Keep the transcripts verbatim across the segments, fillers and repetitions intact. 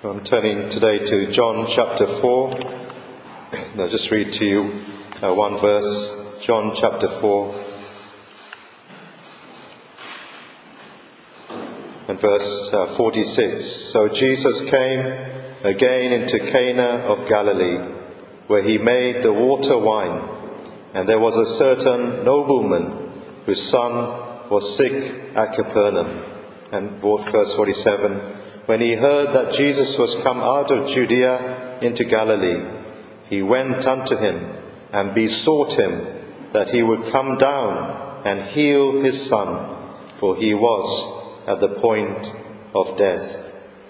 I'm turning today to John chapter four. I'll just read to you uh, one verse. John chapter four and verse uh, forty-six. So Jesus came again into Cana of Galilee, where he made the water wine. And there was a certain nobleman whose son was sick at Capernaum. And verse forty-seven. When he heard that Jesus was come out of Judea into Galilee, he went unto him and besought him that he would come down and heal his son, for he was at the point of death.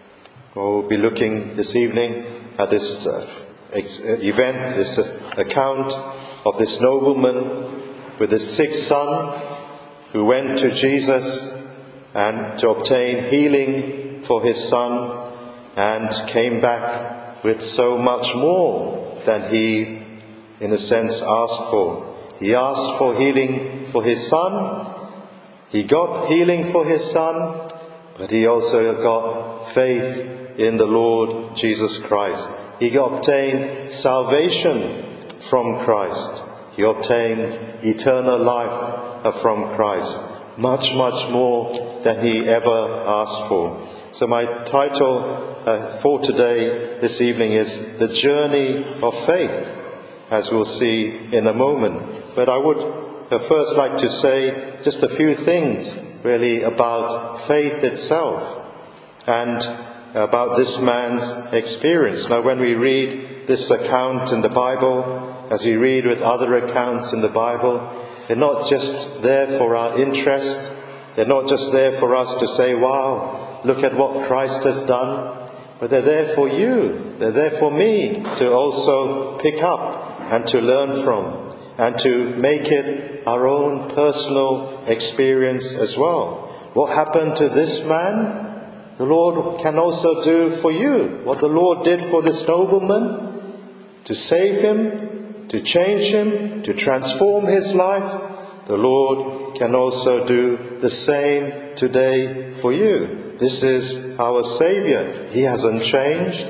We'll be looking this evening at this uh, ex- event, this uh, account of this nobleman with his sick son who went to Jesus and to obtain healing for his son, and came back with so much more than he, in a sense, asked for. He asked for healing for his son, he got healing for his son, but he also got faith in the Lord Jesus Christ. He obtained salvation from Christ. He obtained eternal life from Christ. Much, much more than he ever asked for. So my title uh, for today, this evening, is The Journey of Faith, as we'll see in a moment. But I would uh, first like to say just a few things, really, about faith itself and about this man's experience. Now, when we read this account in the Bible, as we read with other accounts in the Bible, they're not just there for our interest. They're not just there for us to say, wow, look at what Christ has done. But they're there for you. They're there for me to also pick up and to learn from and to make it our own personal experience as well. What happened to this man, the Lord can also do for you. What the Lord did for this nobleman, to save him, to change him, to transform his life, the Lord can also do the same today for you. This is our Saviour. He hasn't changed.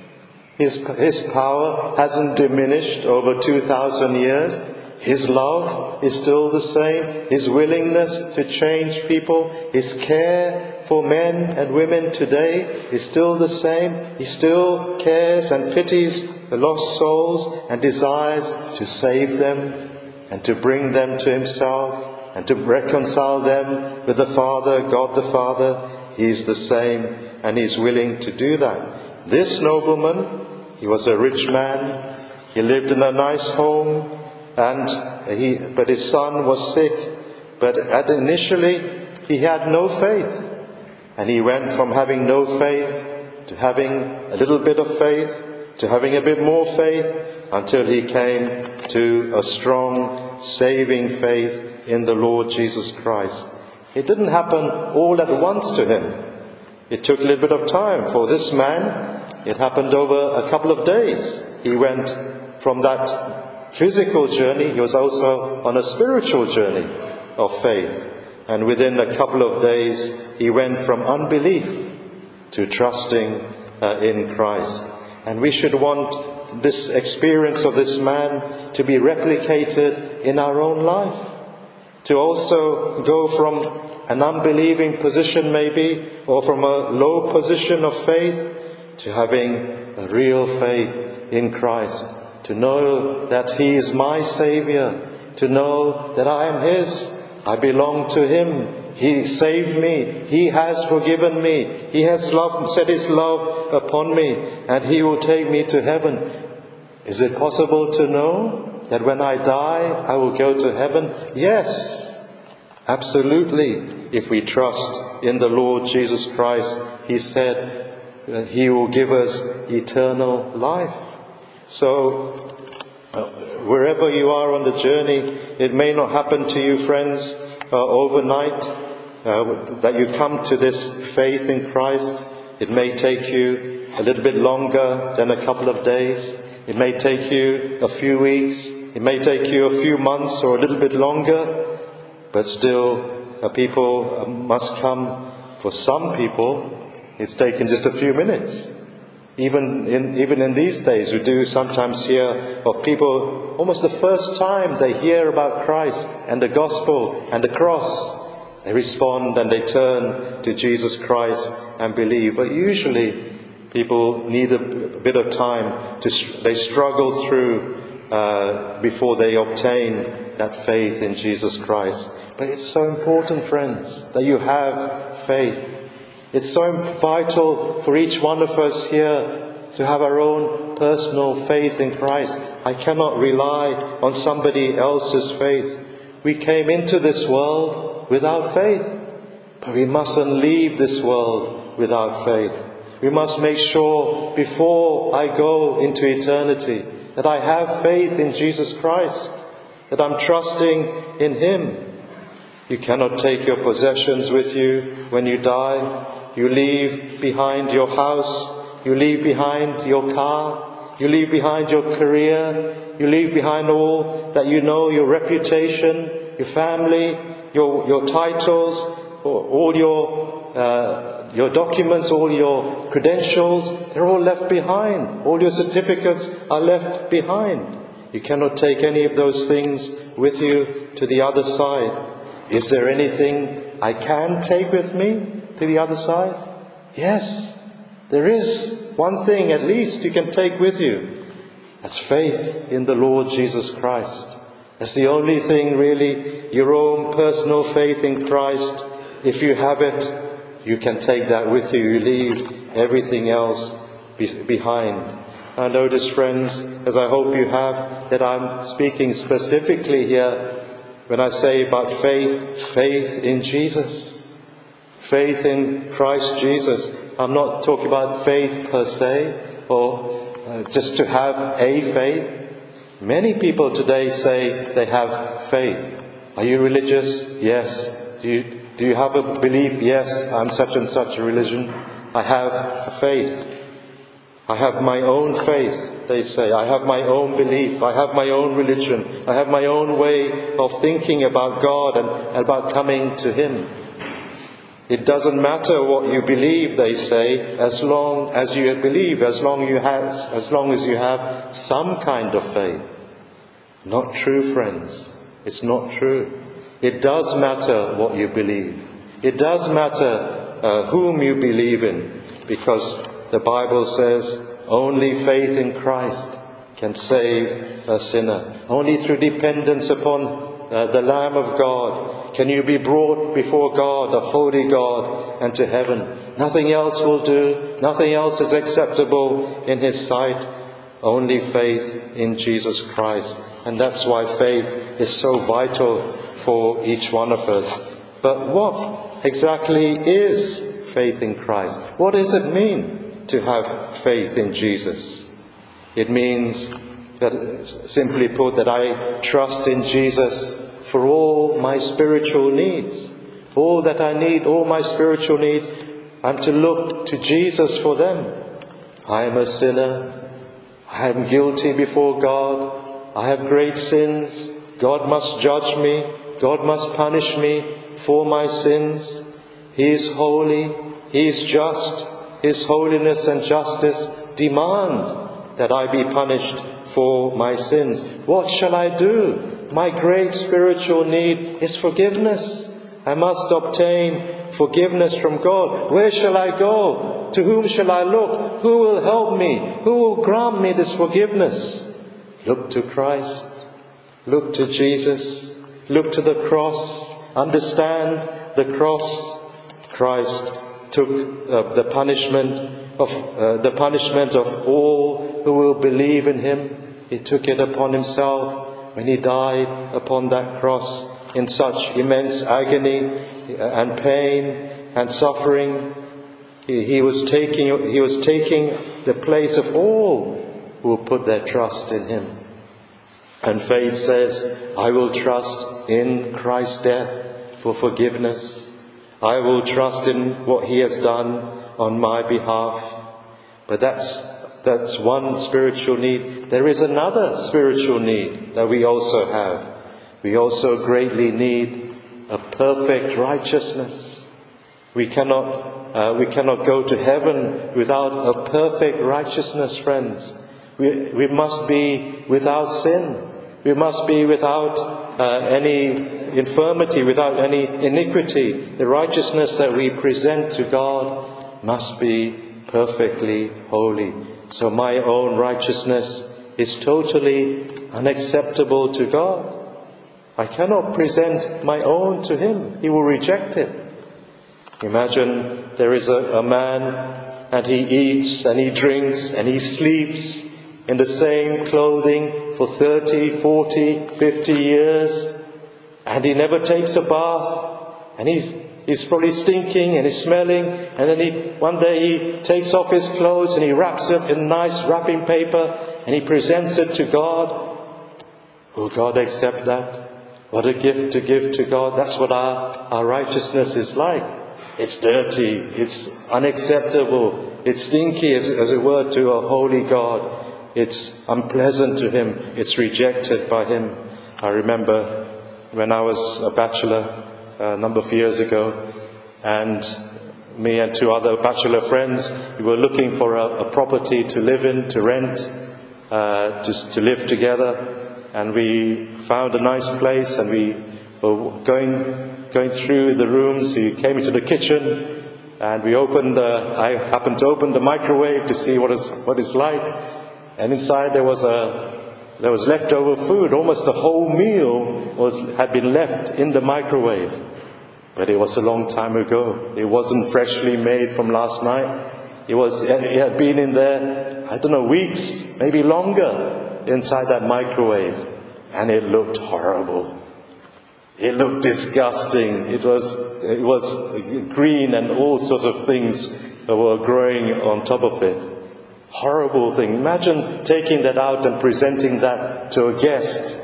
His, his power hasn't diminished over two thousand years. His love is still the same. His willingness to change people, his care for men and women today is still the same. He still cares and pities the lost souls and desires to save them and to bring them to himself and to reconcile them with the Father, God the Father. He's the same, and he's willing to do that. This nobleman, he was a rich man. He lived in a nice home, and he, but his son was sick. But at initially, he had no faith. And he went from having no faith to having a little bit of faith, to having a bit more faith, until he came to a strong, saving faith in the Lord Jesus Christ. It didn't happen all at once to him. It took a little bit of time. For this man, it happened over a couple of days. He went from that physical journey, he was also on a spiritual journey of faith. And within a couple of days, he went from unbelief to trusting uh, in Christ. And we should want this experience of this man to be replicated in our own life. To also go from an unbelieving position maybe, or from a low position of faith, to having a real faith in Christ. To know that He is my Saviour. To know that I am His. I belong to Him. He saved me. He has forgiven me. He has loved, set His love upon me, and He will take me to heaven. Is it possible to know that when I die, I will go to heaven? Yes, absolutely. If we trust in the Lord Jesus Christ, He said uh, He will give us eternal life. So, uh, wherever you are on the journey, it may not happen to you, friends, uh, overnight, uh, that you come to this faith in Christ. It may take you a little bit longer than a couple of days. It may take you a few weeks. It may take you a few months or a little bit longer. But still, uh, people uh, must come. For some people, it's taken just a few minutes. Even in, even in these days, we do sometimes hear of people, almost the first time they hear about Christ and the gospel and the cross, they respond and they turn to Jesus Christ and believe. But usually people need a bit of time. to They struggle through uh, before they obtain that faith in Jesus Christ. But it's so important, friends, that you have faith. It's so vital for each one of us here to have our own personal faith in Christ. I cannot rely on somebody else's faith. We came into this world without faith, but we mustn't leave this world without faith. We must make sure before I go into eternity that I have faith in Jesus Christ, that I'm trusting in Him. You cannot take your possessions with you when you die. You leave behind your house, you leave behind your car, you leave behind your career, you leave behind all that you know, your reputation, your family, your your titles, all your uh, your documents, all your credentials, they're all left behind. All your certificates are left behind. You cannot take any of those things with you to the other side. Is there anything I can take with me to the other side? Yes, there is one thing at least you can take with you. That's faith in the Lord Jesus Christ. That's the only thing really, your own personal faith in Christ. If you have it, you can take that with you. You leave everything else be- behind. I notice, friends, as I hope you have, that I'm speaking specifically here when I say about faith, faith in Jesus. Faith in Christ Jesus. I'm not talking about faith per se, or uh, just to have a faith. Many people today say they have faith. Are you religious? Yes. Do you, do you have a belief? Yes, I'm such and such a religion. I have a faith. I have my own faith, they say. I have my own belief. I have my own religion. I have my own way of thinking about God and about coming to Him. It doesn't matter what you believe, they say, as long as you believe, as long you have, as long as you have some kind of faith. Not true, friends. It's not true. It does matter what you believe. It does matter uh, whom you believe in, because the Bible says only faith in Christ can save a sinner. Only through dependence upon uh, the Lamb of God can you be brought before God, a holy God, and to heaven. Nothing else will do. Nothing else is acceptable in His sight. Only faith in Jesus Christ. And that's why faith is so vital for each one of us. But what exactly is faith in Christ? What does it mean to have faith in Jesus? It means that, simply put, that I trust in Jesus for all my spiritual needs. All that I need, all my spiritual needs, I'm to look to Jesus for them. I am a sinner. I am guilty before God. I have great sins. God must judge me. God must punish me for my sins. He is holy. He is just. His holiness and justice demand that I be punished for my sins. What shall I do? My great spiritual need is forgiveness. I must obtain forgiveness from God. Where shall I go? To whom shall I look? Who will help me? Who will grant me this forgiveness? Look to Christ. Look to Jesus. Look to the cross. Understand the cross. Christ took uh, the punishment of uh, the punishment of all who will believe in Him. He took it upon Himself when He died upon that cross in such immense agony and pain and suffering. He, he was taking he was taking the place of all who will put their trust in Him. And faith says, I will trust in Christ's death for forgiveness. I will trust in what He has done on my behalf. But that's that's one spiritual need. There is another spiritual need that we also have. We also greatly need a perfect righteousness. We cannot, uh, we cannot go to heaven without a perfect righteousness, friends. We, we must be without sin. We must be without uh, any infirmity, without any iniquity. The righteousness that we present to God must be perfectly holy. So my own righteousness is totally unacceptable to God. I cannot present my own to Him. He will reject it. Imagine there is a, a man and he eats and he drinks and he sleeps in the same clothing for thirty, forty, fifty years, and he never takes a bath, and he's he's probably stinking and he's smelling, and then he one day he takes off his clothes and he wraps it in nice wrapping paper and he presents it to God. Will God accept that? What a gift to give to God. That's what our, our righteousness is like. It's dirty, it's unacceptable, it's stinky, as, as it were, to a holy God. It's unpleasant to Him. It's rejected by Him. I remember when I was a bachelor a number of years ago, and me and two other bachelor friends, we were looking for a, a property to live in, to rent, uh, to, to live together. And we found a nice place, and we were going going through the rooms. We came into the kitchen, and we opened. The, I happened to open the microwave to see what is what it's like. And inside there was a there was leftover food. Almost the whole meal was had been left in the microwave. But it was a long time ago. It wasn't freshly made from last night. It was it had been in there, I don't know, weeks, maybe longer, inside that microwave. And it looked horrible. It looked disgusting. It was it was green and all sorts of things that were growing on top of it. Horrible thing. Imagine taking that out and presenting that to a guest.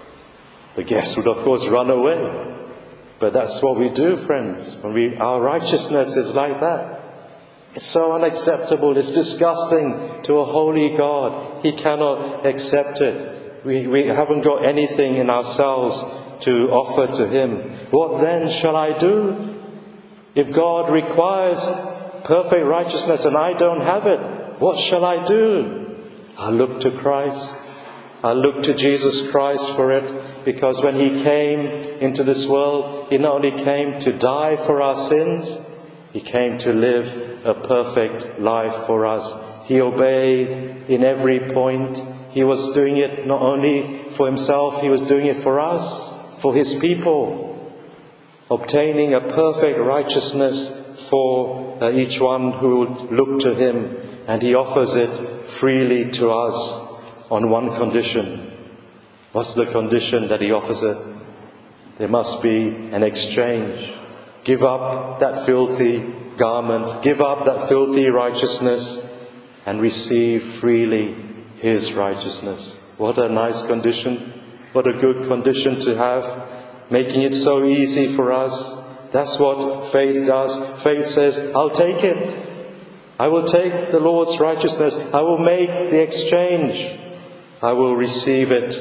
The guest would, of course, run away. But that's what we do, friends. When we, our righteousness is like that. It's so unacceptable. It's disgusting to a holy God. He cannot accept it. We, we haven't got anything in ourselves to offer to Him. What then shall I do? If God requires perfect righteousness and I don't have it, what shall I do? I look to Christ. I look to Jesus Christ for it, because when He came into this world, He not only came to die for our sins, He came to live a perfect life for us. He obeyed in every point. He was doing it not only for Himself, He was doing it for us, for His people, obtaining a perfect righteousness for uh, each one who would look to Him. And He offers it freely to us on one condition. What's the condition that He offers it? There must be an exchange. Give up that filthy garment, give up that filthy righteousness, and receive freely His righteousness. What a nice condition. What a good condition to have, making it so easy for us. That's what faith does. Faith says, I'll take it. I will take the Lord's righteousness. I will make the exchange. I will receive it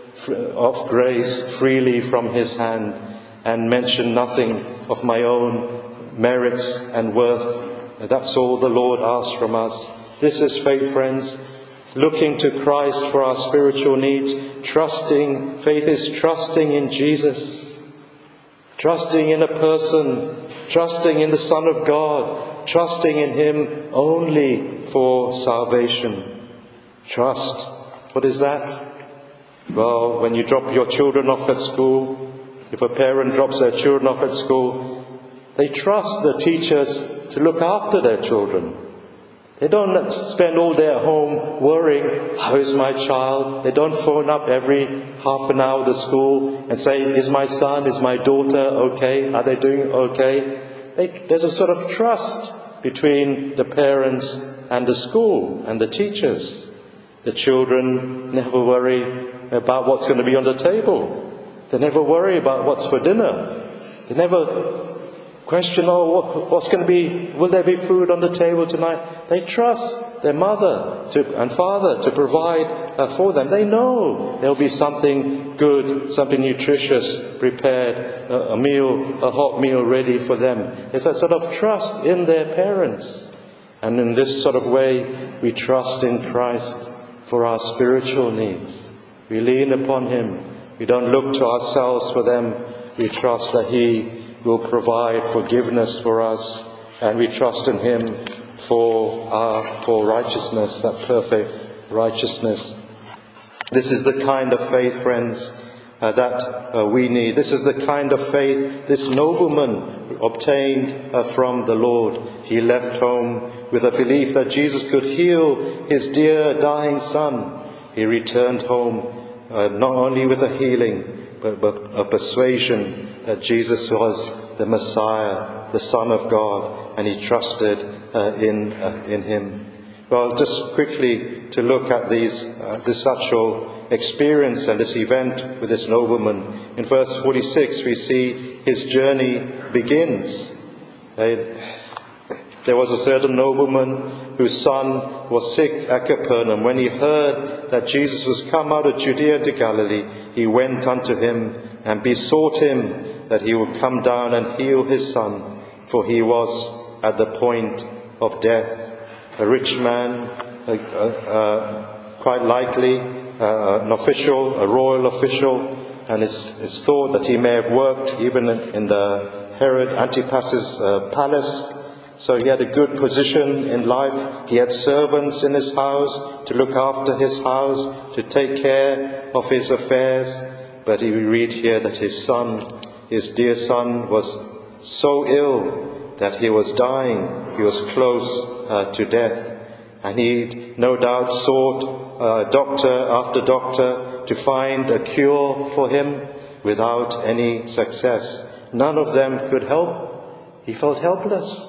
of grace freely from His hand, and mention nothing of my own merits and worth. That's all the Lord asks from us. This is faith, friends. Looking to Christ for our spiritual needs. Trusting. Faith is trusting in Jesus. Trusting in a person. Trusting in the Son of God. Trusting in Him only for salvation. Trust. What is that? Well, when you drop your children off at school, if a parent drops their children off at school, they trust the teachers to look after their children. They don't spend all day at home worrying, how is my child? They don't phone up every half an hour to the school and say, is my son, is my daughter okay? Are they doing okay? They, there's a sort of trust between the parents and the school and the teachers. The children never worry about what's going to be on the table. They never worry about what's for dinner. They never question, oh, what, what's going to be, will there be food on the table tonight? They trust their mother to, and father to provide uh, for them. They know there'll be something good, something nutritious prepared, uh, a meal, a hot meal ready for them. It's that sort of trust in their parents. And in this sort of way, we trust in Christ for our spiritual needs. We lean upon Him. We don't look to ourselves for them. We trust that He will provide forgiveness for us, and we trust in Him for our for righteousness, that perfect righteousness. This is the kind of faith, friends, uh, that uh, we need. This is the kind of faith this nobleman obtained uh, from the Lord. He left home with a belief that Jesus could heal his dear dying son. He returned home uh, not only with a healing, but, but a persuasion that Jesus was the Messiah, the Son of God, and he trusted uh, in uh, in Him. Well, just quickly to look at these uh, this actual experience and this event with this nobleman. In verse forty-six, we see his journey begins. Uh, There was a certain nobleman whose son was sick at Capernaum. When he heard that Jesus was come out of Judea to Galilee, he went unto him and besought him that he would come down and heal his son, for he was at the point of death. A rich man, uh, uh, quite likely uh, an official, a royal official, and it's, it's thought that he may have worked even in the Herod Antipas's uh, palace. So he had a good position in life. He had servants in his house to look after his house, to take care of his affairs. But we read here that his son, his dear son, was so ill that he was dying. He was close uh, to death. And he no doubt sought uh, doctor after doctor to find a cure for him without any success. None of them could help. He felt helpless.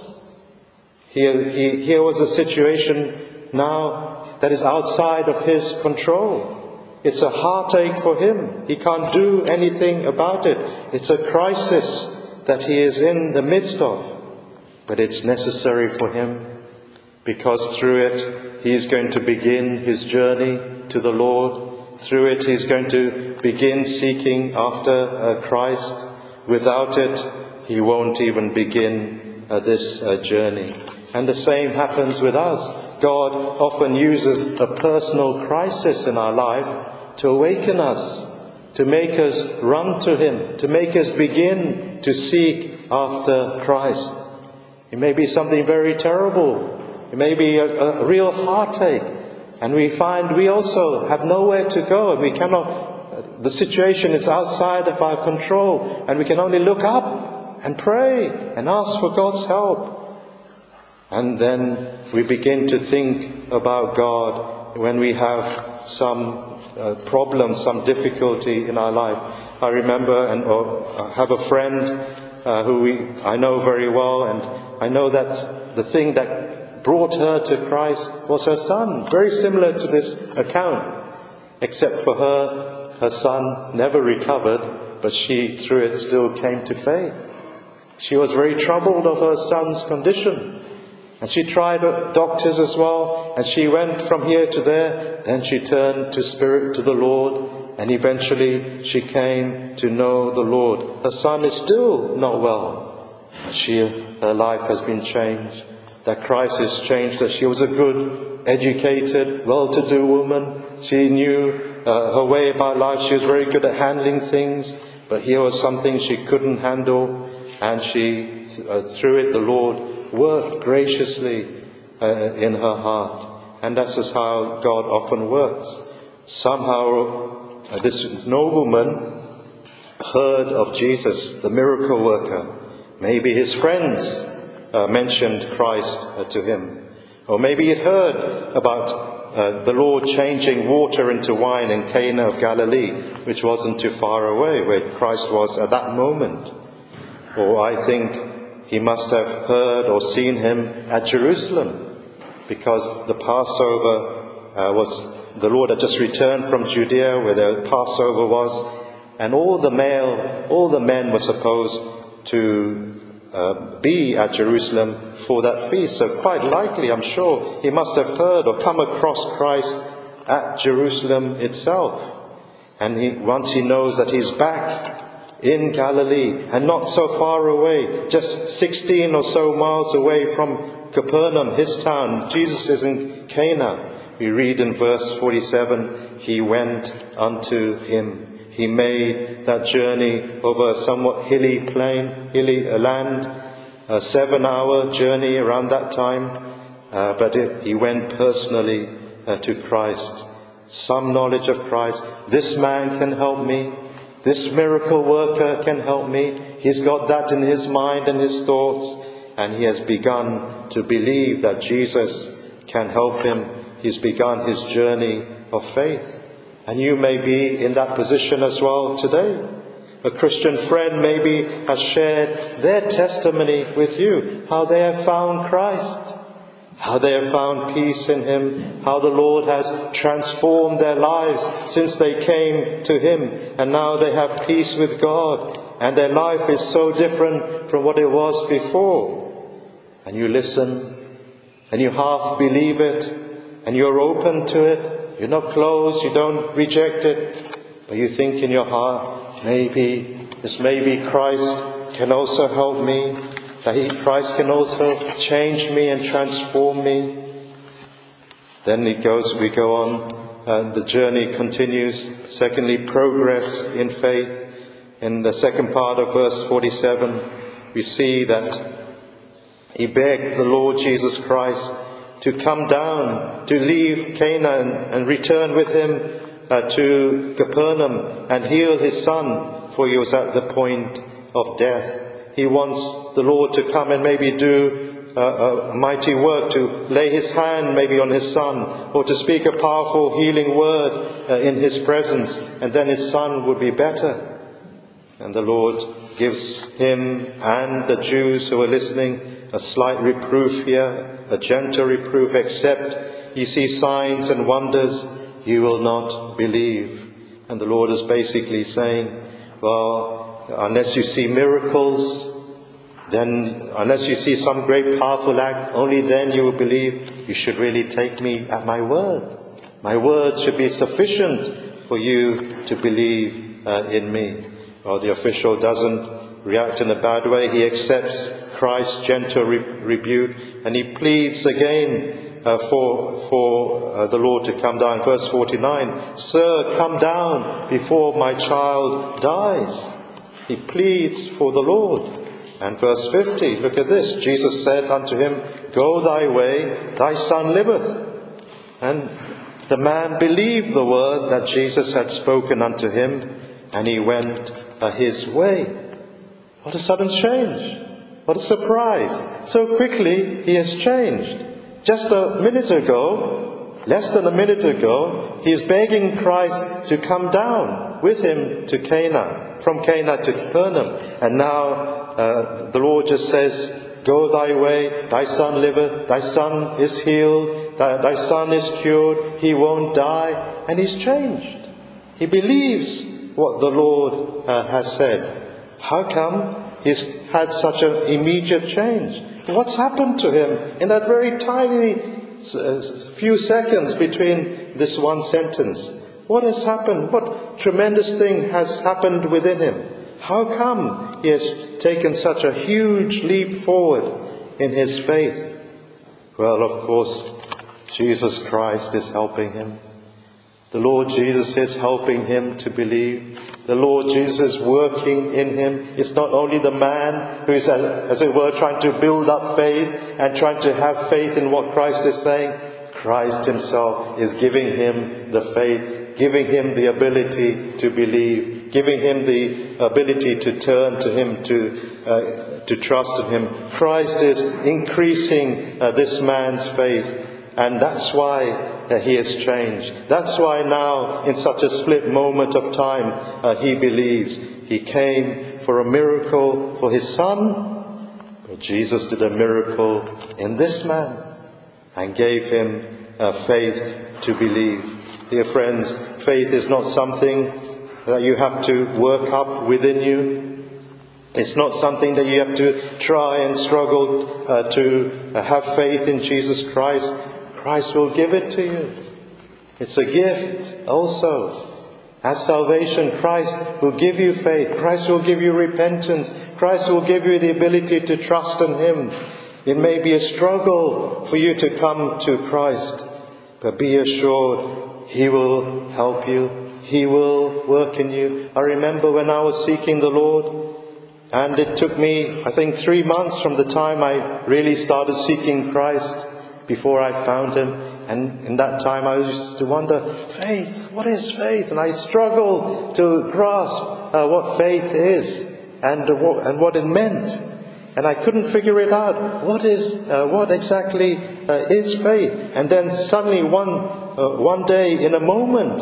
Here, he, here was a situation now that is outside of his control. It's a heartache for him. He can't do anything about it. It's a crisis that he is in the midst of. But it's necessary for him, because through it he is going to begin his journey to the Lord. Through it he is going to begin seeking after uh, Christ. Without it, he won't even begin uh, this uh, journey. And the same happens with us. God often uses a personal crisis in our life to awaken us, to make us run to Him, to make us begin to seek after Christ. It may be something very terrible. It may be a, a real heartache. And we find we also have nowhere to go, and we cannot, the situation is outside of our control, and we can only look up and pray and ask for God's help. And then we begin to think about God when we have some uh, problem, some difficulty in our life. I remember and or I have a friend uh, who we, I know very well, and I know that the thing that brought her to Christ was her son. Very similar to this account, except for her, her son never recovered, but she, through it, still came to faith. She was very troubled of her son's condition. And she tried doctors as well, and she went from here to there. Then she turned to Spirit, to the Lord, and eventually she came to know the Lord. Her son is still not well. She, her life has been changed. That Christ has changed her. She was a good, educated, well-to-do woman. She knew uh, her way about life. She was very good at handling things, but here was something she couldn't handle, and she, uh, through it, the Lord worked graciously uh, in her heart. And that's just how God often works. Somehow uh, this nobleman heard of Jesus, the miracle worker. Maybe his friends uh, mentioned Christ uh, to him. Or maybe he heard about uh, the Lord changing water into wine in Cana of Galilee, which wasn't too far away, where Christ was at that moment. Or I think he must have heard or seen him at Jerusalem, because the Passover uh, was, the Lord had just returned from Judea where the Passover was, and all the male, all the men were supposed to uh, uh, be at Jerusalem for that feast. So quite likely, I'm sure, he must have heard or come across Christ at Jerusalem itself. And he, once he knows that he's back in Galilee and not so far away, just sixteen or so miles away from Capernaum, his town. Jesus is in Cana. We read in verse forty-seven, he went unto him. He made that journey over a somewhat hilly plain, hilly land, a seven-hour journey around that time. Uh, but it, he went personally uh, to Christ. Some knowledge of Christ. This man can help me. This miracle worker can help me. He's got that in his mind and his thoughts. And he has begun to believe that Jesus can help him. He's begun his journey of faith. And you may be in that position as well today. A Christian friend maybe has shared their testimony with you, how they have found Christ, how they have found peace in him, how the Lord has transformed their lives since they came to him, and now they have peace with God, and their life is so different from what it was before. And you listen, and you half believe it, and you're open to it. You're not closed, you don't reject it, but you think in your heart, maybe, this maybe Christ can also help me, that he, Christ can also change me and transform me. Then it goes, we go on, and the journey continues. Secondly, progress in faith. In the second part of verse forty-seven, we see that he begged the Lord Jesus Christ to come down, to leave Cana and, and return with him uh, to Capernaum and heal his son, for he was at the point of death. He wants the Lord to come and maybe do uh, a mighty work, to lay his hand maybe on his son, or to speak a powerful healing word uh, in his presence, and then his son would be better. And the Lord gives him and the Jews who are listening a slight reproof here, a gentle reproof, except you see signs and wonders, you will not believe. And the Lord is basically saying, well, unless you see miracles, then unless you see some great powerful act, only then you will believe. You should really take me at my word. My word should be sufficient for you to believe uh, in me. Well, the official doesn't react in a bad way. He accepts Christ's gentle re- rebuke, and he pleads again uh, for for uh, the Lord to come down. Verse forty-nine, Sir, come down before my child dies. He pleads for the Lord. And verse fifty, look at this. Jesus said unto him, Go thy way, thy son liveth. And the man believed the word that Jesus had spoken unto him, and he went uh, his way. What a sudden change. What a surprise. So quickly he has changed. Just a minute ago, less than a minute ago, he is begging Christ to come down with him to Cana, from Cana to Capernaum. And now uh, the Lord just says, Go thy way, thy son liveth, thy son is healed, thy, thy son is cured, he won't die. And he's changed. He believes what the Lord uh, has said. How come he's had such an immediate change? What's happened to him in that very tiny uh, few seconds between this one sentence? What has happened? What tremendous thing has happened within him? How come he has taken such a huge leap forward in his faith? Well, of course, Jesus Christ is helping him. The Lord Jesus is helping him to believe. The Lord Jesus is working in him. It's not only the man who is, as it were, trying to build up faith and trying to have faith in what Christ is saying. Christ himself is giving him the faith, giving him the ability to believe, giving him the ability to turn to him, to uh, to trust in him. Christ is increasing uh, this man's faith. And that's why uh, he has changed. That's why now, in such a split moment of time, uh, he believes. He came for a miracle for his son, but Jesus did a miracle in this man and gave him uh, faith to believe. Dear friends, faith is not something that you have to work up within you. It's not something that you have to try and struggle uh, to uh, have faith in Jesus Christ. Christ will give it to you. It's a gift also. As salvation, Christ will give you faith. Christ will give you repentance. Christ will give you the ability to trust in Him. It may be a struggle for you to come to Christ, but be assured He will help you. He will work in you. I remember when I was seeking the Lord, and it took me, I think, three months from the time I really started seeking Christ before I found Him. And in that time I used to wonder, faith, what is faith? And I struggled to grasp uh, what faith is and, uh, what, and what it meant. And I couldn't figure it out. What is, uh, what exactly uh, is faith? And then suddenly one, uh, one day, in a moment,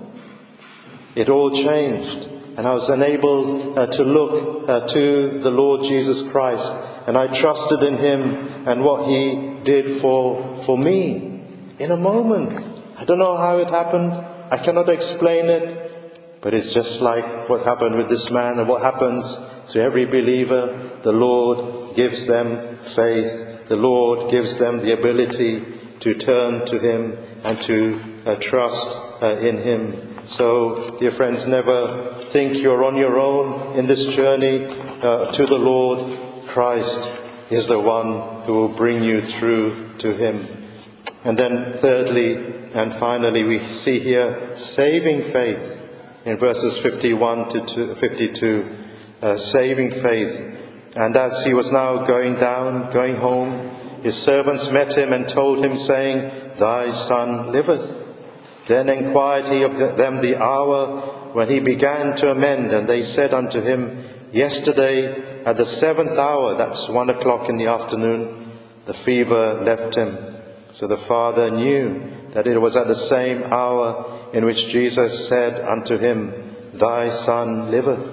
it all changed. And I was enabled uh, to look uh, to the Lord Jesus Christ. And I trusted in Him and what He did for, for me. In a moment. I don't know how it happened. I cannot explain it. But it's just like what happened with this man and what happens to every believer. The Lord gives them faith. The Lord gives them the ability to turn to Him and to uh, trust uh, in Him. So, dear friends, never think you're on your own in this journey uh, to the Lord. Christ is the one who will bring you through to Him. And then thirdly and finally we see here saving faith in verses fifty-one to fifty-two. Uh, saving faith. And as he was now going down, going home, his servants met him and told him, saying, Thy son liveth. Then inquired he of them the hour when he began to amend, and they said unto him, Yesterday at the seventh hour, that's one o'clock in the afternoon, the fever left him. So the father knew that it was at the same hour in which Jesus said unto him, Thy son liveth.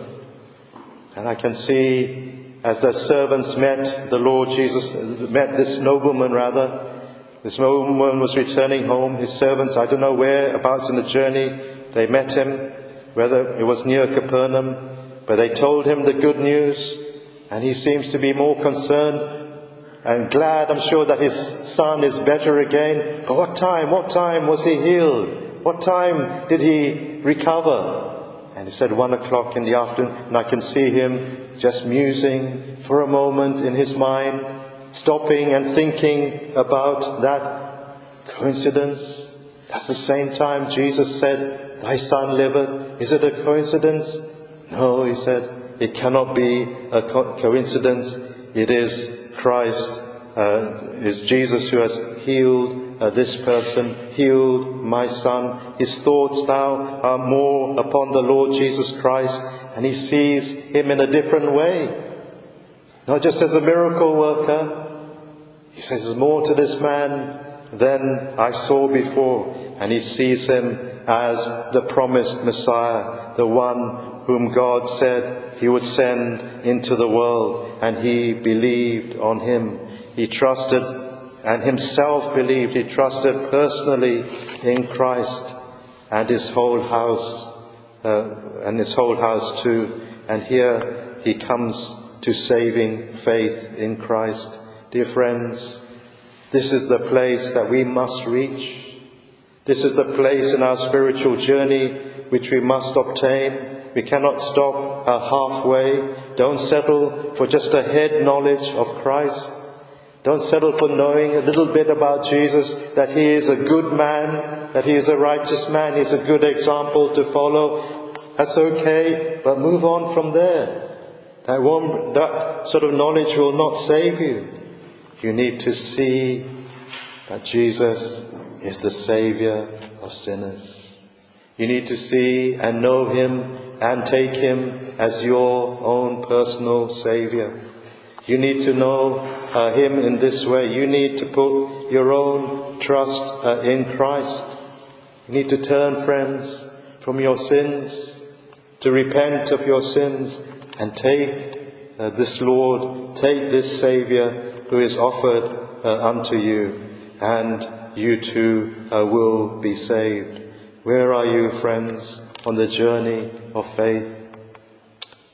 And I can see as the servants met the Lord Jesus, met this nobleman rather, this nobleman was returning home. His servants, I don't know whereabouts in the journey, they met him, whether it was near Capernaum, but they told him the good news, and he seems to be more concerned and glad, I'm sure, that his son is better again. But what time, what time was he healed? What time did he recover? And he said one o'clock in the afternoon, and I can see him just musing for a moment in his mind, stopping and thinking about that coincidence. That's the same time Jesus said, Thy son liveth. Is it a coincidence? No, he said, it cannot be a co- coincidence. It is Christ, uh, is Jesus who has healed uh, this person, healed my son. His thoughts now are more upon the Lord Jesus Christ, and he sees him in a different way. Not just as a miracle worker. He says, there's more to this man than I saw before. And he sees him as the promised Messiah, the one whom God said he would send into the world. And he believed on him. He trusted and himself believed. He trusted personally in Christ and his whole house, uh, and his whole house too. And here he comes to saving faith in Christ. Dear friends, this is the place that we must reach. This is the place in our spiritual journey which we must obtain. We cannot stop uh, halfway. Don't settle for just a head knowledge of Christ. Don't settle for knowing a little bit about Jesus, that he is a good man, that he is a righteous man, he's a good example to follow. That's okay, but move on from there. That won't, that sort of knowledge will not save you. You need to see that Jesus is the Saviour of sinners. You need to see and know him and take him as your own personal Saviour. You need to know uh, him in this way. You need to put your own trust uh, in Christ. You need to turn, friends, from your sins, to repent of your sins, and take uh, this Lord, take this Saviour who is offered uh, unto you, and you too uh, will be saved. Where are you, friends, on the journey of faith?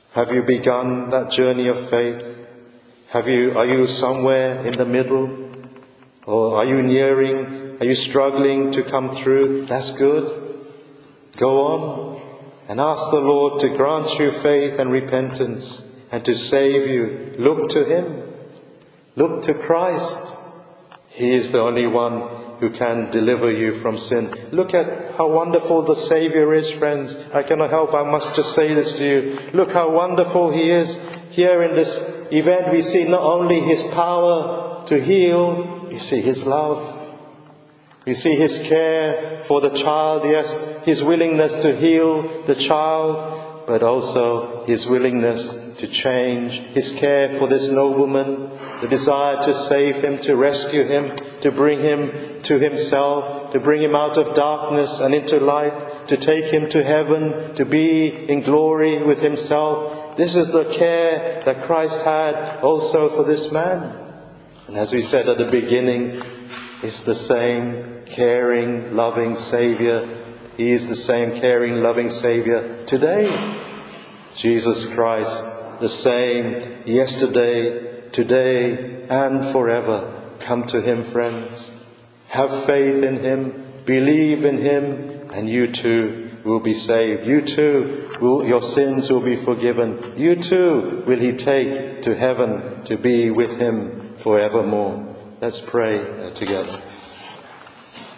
Have you begun that journey of faith? Have you, are you somewhere in the middle? Or are you nearing? Are you struggling to come through? That's good. Go on and ask the Lord to grant you faith and repentance and to save you. Look to Him. Look to Christ. He is the only one who can deliver you from sin. Look at how wonderful the Saviour is, friends. I cannot help, I must just say this to you. Look how wonderful He is. Here in this event we see not only His power to heal, we see His love. We see His care for the child, yes, His willingness to heal the child, but also His willingness to change, His care for this nobleman, the desire to save him, to rescue him, to bring him to Himself, to bring him out of darkness and into light, to take him to heaven, to be in glory with Himself. This is the care that Christ had also for this man. And as we said at the beginning, it's the same caring, loving Saviour. He is the same caring, loving Saviour today. Jesus Christ, the same yesterday, today, and forever. Come to Him, friends. Have faith in Him. Believe in Him. And you too will be saved. You too, will, your sins will be forgiven. You too will He take to heaven to be with Him forevermore. Let's pray together.